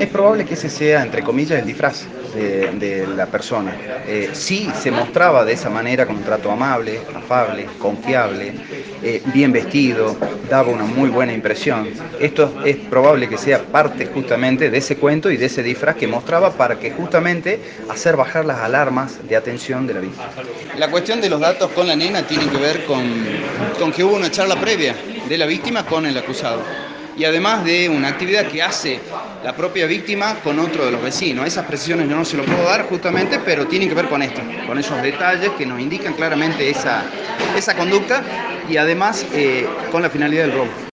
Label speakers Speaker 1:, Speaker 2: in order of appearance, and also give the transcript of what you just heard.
Speaker 1: Es probable que ese sea, entre comillas, el disfraz de la persona. Sí se mostraba de esa manera con un trato amable, afable, confiable, bien vestido, daba una muy buena impresión. Esto es probable que sea parte justamente de ese cuento y de ese disfraz que mostraba para que justamente hacer bajar las alarmas de atención de la víctima.
Speaker 2: La cuestión de los datos con la nena tiene que ver con que hubo una charla previa de la víctima con el acusado. Y además de una actividad que hace la propia víctima con otro de los vecinos. Esas precisiones yo no se lo puedo dar justamente, pero tienen que ver con esto, con esos detalles que nos indican claramente esa conducta y además con la finalidad del robo.